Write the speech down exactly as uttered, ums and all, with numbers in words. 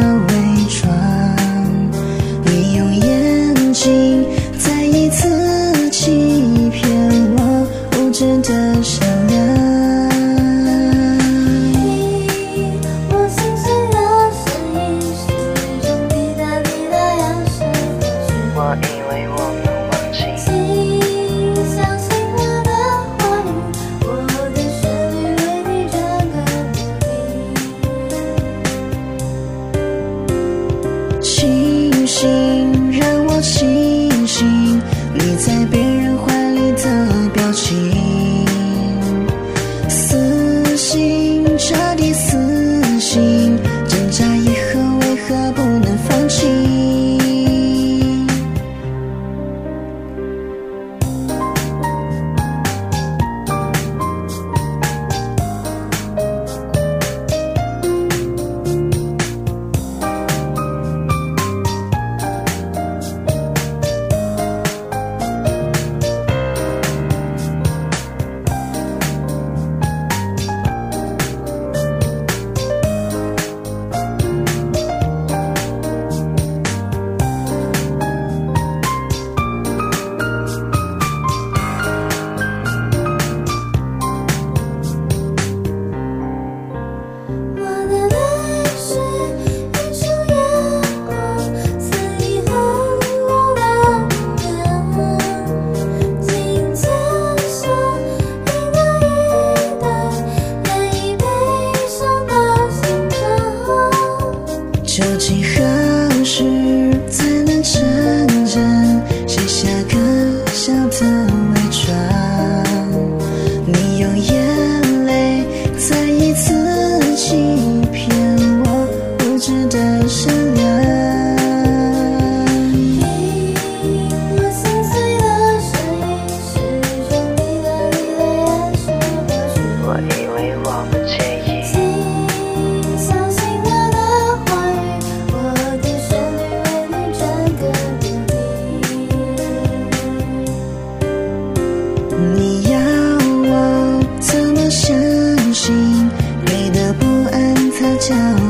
伪装，你用眼睛再一次欺骗我无知的善良。 我心碎的声音是种滴答滴答扬声的曲， 我以为我能忘记， 请相信我的话语，我的旋律为你整个清醒，让我清醒，你在别人怀里的表情，死心，彻底死心，挣扎以后为何不能放弃？究竟何时才能真正卸下可笑的伪装？你用眼泪再一次欺骗我无知的善良。 我心碎的声音是种滴答滴答扬声的曲， 我以为我不介意， 请相信我的话语，我的旋律为你整个melody。 你要我怎么相信？给的不安它叫